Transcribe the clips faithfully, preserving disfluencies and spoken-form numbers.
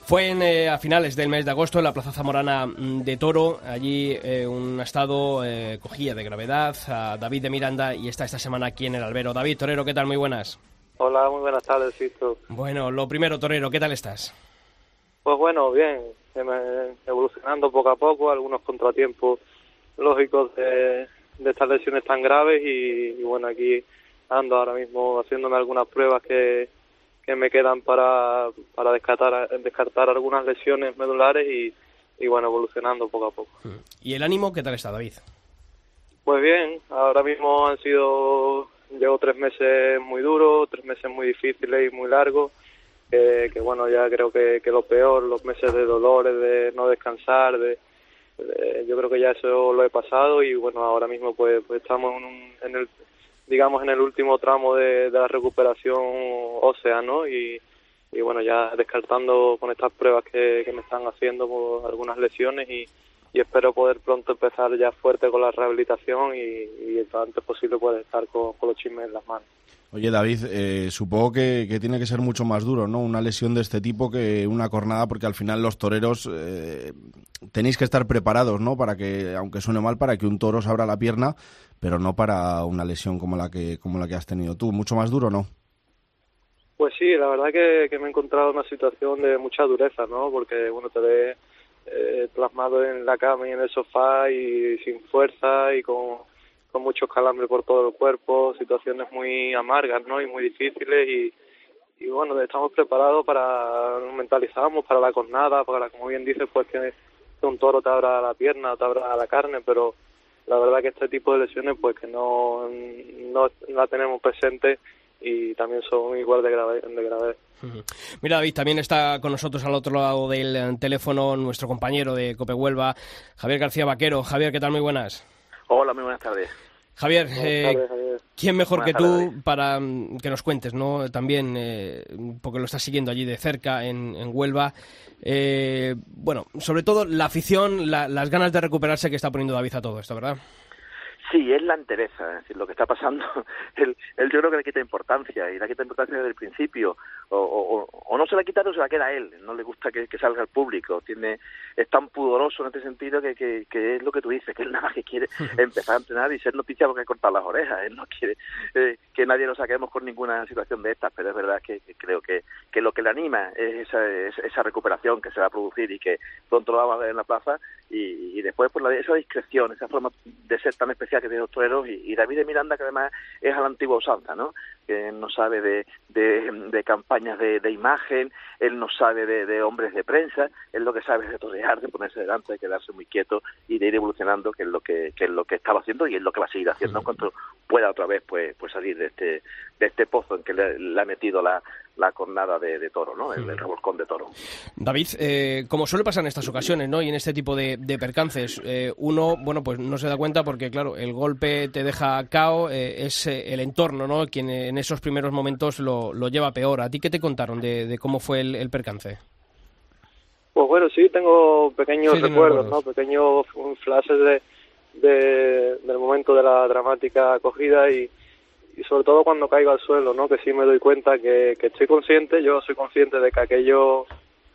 Fue en, eh, a finales del mes de agosto en la Plaza Zamorana de Toro. Allí eh, un estado eh, cogía de gravedad a David de Miranda y está esta semana aquí en el albero. David, torero, ¿qué tal? Muy buenas. Hola, muy buenas tardes, Sisto. Bueno, lo primero, torero, ¿qué tal estás? Pues bueno, bien, evolucionando poco a poco, algunos contratiempos lógicos de, de estas lesiones tan graves y, y bueno, aquí ando ahora mismo haciéndome algunas pruebas que... que me quedan para, para descartar, descartar algunas lesiones medulares y, y bueno, evolucionando poco a poco. ¿Y el ánimo qué tal está, David? Pues bien, ahora mismo han sido, llevo tres meses muy duros, tres meses muy difíciles y muy largos, que, que bueno, ya creo que, que lo peor, los meses de dolores, de no descansar, de, de yo creo que ya eso lo he pasado y bueno, ahora mismo pues, pues estamos en, un, en el digamos en el último tramo de, de la recuperación ósea, ¿no? Y, y bueno, ya descartando con estas pruebas que, que me están haciendo por algunas lesiones y, y espero poder pronto empezar ya fuerte con la rehabilitación y, y lo antes posible poder estar con, con los chismes en las manos. Oye, David, eh, supongo que, que tiene que ser mucho más duro, ¿no? Una lesión de este tipo que una cornada, porque al final los toreros eh, tenéis que estar preparados, ¿no? Para que, aunque suene mal, para que un toro se abra la pierna, pero no para una lesión como la que como la que has tenido tú. ¿Mucho más duro, no? Pues sí, la verdad que, que me he encontrado en una situación de mucha dureza, ¿no? Porque, bueno, te ves eh, plasmado en la cama y en el sofá y sin fuerza y con... con muchos calambres por todo el cuerpo, situaciones muy amargas, ¿no? Y muy difíciles y, y bueno, estamos preparados para, nos mentalizamos para la cornada, para, como bien dices, pues que un toro te abra la pierna, te abra la carne, pero la verdad que este tipo de lesiones pues que no, no la tenemos presente y también son igual de grave, de grave. Mira, David, también está con nosotros al otro lado del teléfono nuestro compañero de Cope Huelva, Javier García Vaquero. Javier, ¿qué tal? Muy buenas. Hola, muy buenas tardes. Javier, eh, ¿quién mejor Buenas que tú tardes. para um, que nos cuentes, ¿no? También, eh, porque lo estás siguiendo allí de cerca en, en Huelva. Eh, bueno, sobre todo la afición, la, las ganas de recuperarse que está poniendo David a todo esto, ¿verdad? Sí, es la entereza, es decir, lo que está pasando, él, él yo creo que le quita importancia, y le quita importancia desde el principio, o, o, o no se la quita o se la queda a él, no le gusta que, que salga al público, tiene es tan pudoroso en este sentido que, que, que es lo que tú dices, que él nada más que quiere empezar a entrenar y ser noticia porque cortar las orejas, él no quiere eh, que nadie lo saquemos con ninguna situación de estas, pero es verdad que, que creo que, que lo que le anima es esa, es esa recuperación que se va a producir y que pronto lo vamos a ver en la plaza, y, y después pues la, esa discreción, esa forma de ser tan especial que tiene los toreros, y, y David de Miranda, que además es a la antigua usanza, ¿no? Que no sabe de, de, de campañas de, de imagen, él no sabe de, de hombres de prensa, él lo que sabe es de torear, de ponerse delante, de quedarse muy quieto y de ir evolucionando, que es lo que, que es lo que estaba haciendo y es lo que va a seguir haciendo en cuanto pueda otra vez pues pues salir de este de este pozo en que le, le ha metido la, la cornada de, de toro, ¿no? El, el revolcón de toro. David, eh, como suele pasar en estas ocasiones, ¿no? Y en este tipo de, de percances, eh, uno, bueno, pues no se da cuenta porque, claro, el golpe te deja cao, eh, es eh, el entorno, ¿no? Quien en esos primeros momentos lo, lo lleva peor. ¿A ti qué te contaron de, de cómo fue el, el percance? Pues bueno, sí, tengo pequeños Sí, recuerdos, recuerdos, ¿no? Pequeños flashes de, de del momento de la dramática acogida y, y sobre todo cuando caigo al suelo, ¿no? Que sí me doy cuenta que, que estoy consciente, yo soy consciente de que aquello,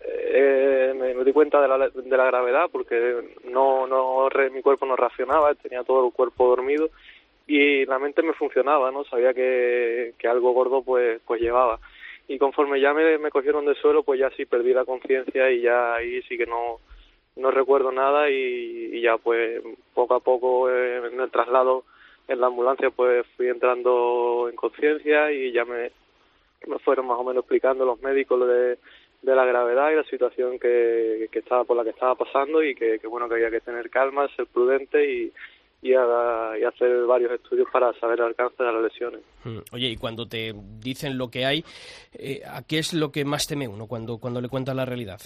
eh, me, me di cuenta de la, de la gravedad porque no, no re, mi cuerpo no reaccionaba, tenía todo el cuerpo dormido y la mente me funcionaba, ¿no? Sabía que, que algo gordo pues pues llevaba. Y conforme ya me, me cogieron del suelo, pues ya sí perdí la conciencia y ya ahí sí que no no recuerdo nada y, y ya pues poco a poco eh, en el traslado en la ambulancia pues fui entrando en conciencia y ya me, me fueron más o menos explicando los médicos lo de, de la gravedad y la situación que, que estaba por la que estaba pasando y que, que bueno que había que tener calma, ser prudente y Y, a, y hacer varios estudios para saber el alcance de las lesiones. Oye, y cuando te dicen lo que hay, eh, ¿a qué es lo que más teme uno cuando, cuando le cuentas la realidad?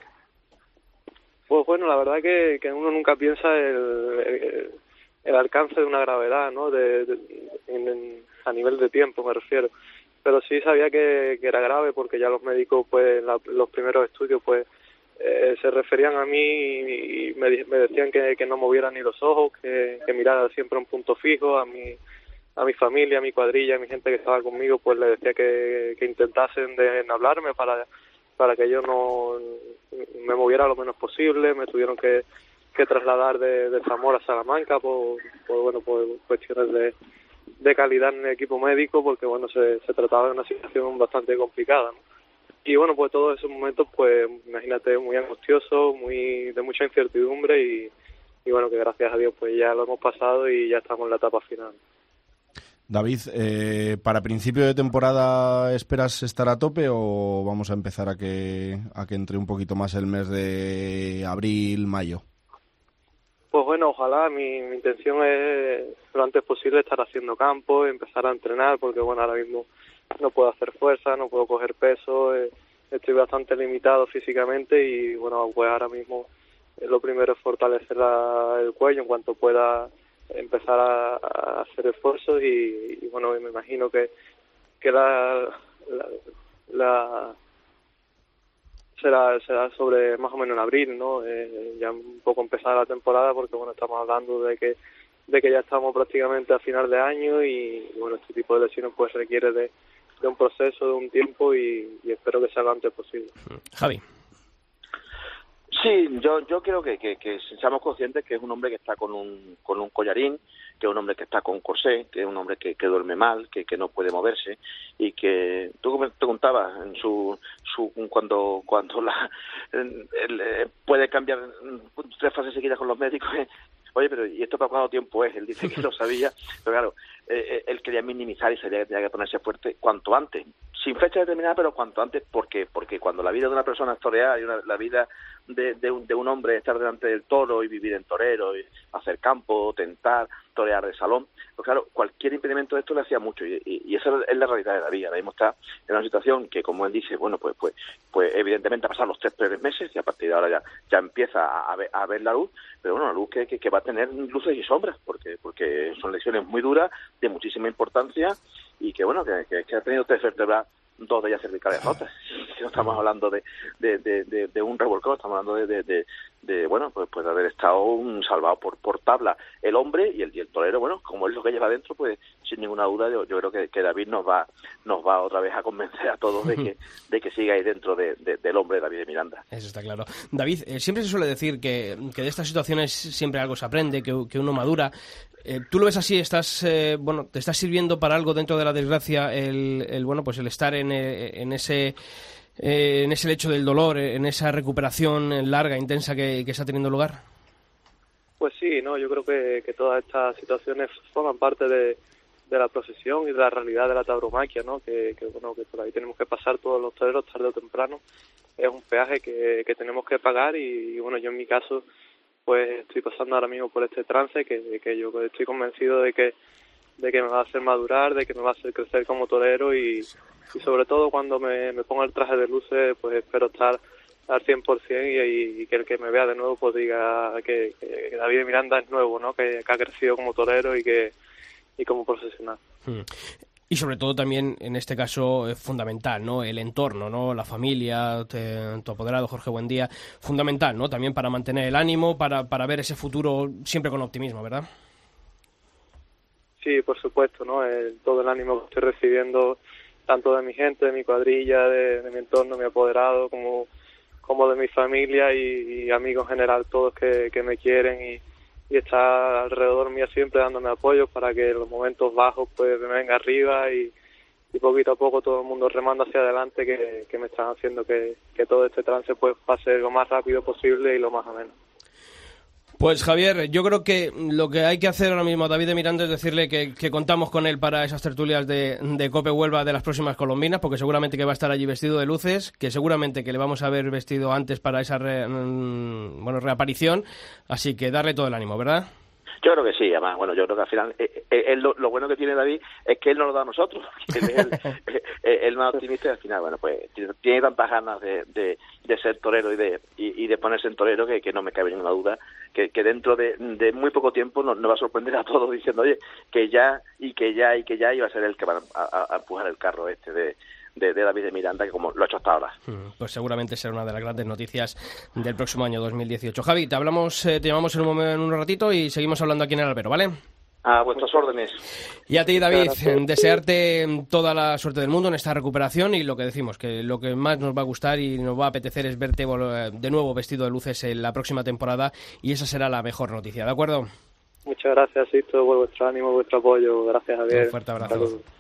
Pues bueno, la verdad que, que uno nunca piensa el, el, el alcance de una gravedad, ¿no? De, de, en, en, a nivel de tiempo me refiero. Pero sí sabía que, que era grave porque ya los médicos, pues, la, los primeros estudios, pues, Eh, se referían a mí y me, me decían que, que no moviera ni los ojos, que, que mirara siempre a un punto fijo, a mi a mi familia, a mi cuadrilla, a mi gente que estaba conmigo, pues le decía que, que intentasen de no hablarme para para que yo no me moviera lo menos posible, me tuvieron que, que trasladar de, de Zamora a Salamanca por, por bueno por cuestiones de, de calidad en el equipo médico, porque bueno se, se trataba de una situación bastante complicada, ¿no? Y bueno, pues todos esos momentos, pues imagínate, muy angustiosos, muy de mucha incertidumbre y, y bueno, que gracias a Dios pues ya lo hemos pasado y ya estamos en la etapa final. David, eh, ¿para principio de temporada esperas estar a tope o vamos a empezar a que a que entre un poquito más el mes de abril, mayo? Pues bueno, ojalá, mi, mi intención es lo antes posible estar haciendo campo, empezar a entrenar, porque bueno, ahora mismo no puedo hacer fuerza, no puedo coger peso, eh, estoy bastante limitado físicamente y bueno, pues ahora mismo eh, lo primero es fortalecer la, el cuello en cuanto pueda empezar a, a hacer esfuerzos y, y bueno, me imagino que que la, la, la será será sobre más o menos en abril, ¿no? Eh, ya un poco empezar la temporada, porque bueno, estamos hablando de que de que ya estamos prácticamente a final de año y, y bueno, este tipo de lesiones pues requiere de, de un proceso, de un tiempo y, y espero que sea lo antes posible. Javi. Sí, yo yo creo que, que, que seamos conscientes que es un hombre que está con un con un collarín, que es un hombre que está con corsé, que es un hombre que, que duerme mal, que, que no puede moverse y que tú me preguntabas en su su cuando cuando la el, el, puede cambiar tres fases seguidas con los médicos. Oye, pero ¿y esto para cuánto tiempo es? Él dice que lo sabía, pero claro, eh, él quería minimizar y sabía que tenía que ponerse fuerte cuanto antes, sin fecha determinada, pero cuanto antes. ¿Por qué? Porque cuando la vida de una persona es torear y una, la vida de, de, un, de un hombre es estar delante del toro y vivir en torero, y hacer campo, tentar, torear de salón, pues claro, cualquier impedimento de esto le hacía mucho y, y, y esa es la realidad de la vida. Ahora mismo está en una situación que, como él dice, bueno, pues pues pues evidentemente ha pasado los tres primeros meses y a partir de ahora ya ya empieza a, a, ver, a ver la luz, pero bueno, la luz que, que, que va a tener luces y sombras, porque porque son lesiones muy duras, de muchísima importancia y que, bueno, que, que, que ha tenido tres vértebras, dos de ellas cervicales rotas. No estamos hablando de, de, de, de, de un revolcón, estamos hablando de, de, de, de bueno, pues, pues de haber estado un salvado por, por tabla el hombre y el, y el torero. Bueno, como es lo que lleva dentro, pues sin ninguna duda yo, yo creo que, que David nos va nos va otra vez a convencer a todos de que de que siga ahí dentro de, de, del hombre David de Miranda. Eso está claro. David, eh, siempre se suele decir que, que de estas situaciones siempre algo se aprende, que, que uno madura. Eh, ¿Tú lo ves así? ¿Estás, eh, bueno, te está sirviendo para algo dentro de la desgracia el, el bueno, pues el estar en, eh, en ese eh, en ese lecho del dolor, en esa recuperación larga, intensa que, que está teniendo lugar? Pues sí, no, yo creo que, que todas estas situaciones forman parte de, de la profesión y de la realidad de la tauromaquia, ¿no? Que, que bueno, que por ahí tenemos que pasar todos los toreros tarde o temprano. Es un peaje que, que tenemos que pagar y, y bueno, yo en mi caso pues estoy pasando ahora mismo por este trance que, que yo estoy convencido de que de que me va a hacer madurar, de que me va a hacer crecer como torero y, y sobre todo cuando me, me ponga el traje de luces, pues espero estar al cien por ciento y, y que el que me vea de nuevo pues diga que, que David de Miranda es nuevo, ¿no? Que, que ha crecido como torero y que y como profesional. Hmm. Y sobre todo también, en este caso, es fundamental, ¿no? El entorno, ¿no? La familia, te, tu apoderado Jorge Buendía, fundamental, ¿no? También para mantener el ánimo, para, para ver ese futuro siempre con optimismo, ¿verdad? Sí, por supuesto, ¿no? El, todo el ánimo que estoy recibiendo, tanto de mi gente, de mi cuadrilla, de, de mi entorno, mi apoderado, como, como de mi familia y, y amigos en general, todos que, que me quieren y y está alrededor mío siempre dándome apoyo para que en los momentos bajos pues me venga arriba y, y poquito a poco todo el mundo remando hacia adelante que, que me están haciendo que, que todo este trance pues pase lo más rápido posible y lo más ameno. Pues Javier, yo creo que lo que hay que hacer ahora mismo a David de Miranda es decirle que, que contamos con él para esas tertulias de, de Cope Huelva de las próximas colombinas, porque seguramente que va a estar allí vestido de luces, que seguramente que le vamos a ver vestido antes para esa re, bueno, reaparición, así que darle todo el ánimo, ¿verdad? Yo creo que sí, además, bueno, yo creo que al final, eh, eh, él, lo, lo bueno que tiene David es que él nos lo da a nosotros, que él es el, eh, el más optimista y al final, bueno, pues tiene, tiene tantas ganas de, de, de ser torero y de y, y de ponerse en torero que, que no me cabe ninguna duda, que, que dentro de, de muy poco tiempo nos, nos va a sorprender a todos diciendo, oye, que ya, y que ya, y que ya iba a ser el que va a, a, a empujar el carro este de... De, de David de Miranda, que como lo ha hecho hasta ahora. Pues seguramente será una de las grandes noticias del próximo año dos mil dieciocho. Javi, te hablamos, eh, te llamamos en un, momento, en un ratito y seguimos hablando aquí en el albero, ¿vale? A vuestras órdenes. Y a ti, David, desearte toda la suerte del mundo en esta recuperación y lo que decimos, que lo que más nos va a gustar y nos va a apetecer es verte de nuevo vestido de luces en la próxima temporada y esa será la mejor noticia, ¿de acuerdo? Muchas gracias, Sisto, por vuestro ánimo, vuestro apoyo. Gracias, Javier. Un fuerte abrazo. Saludos.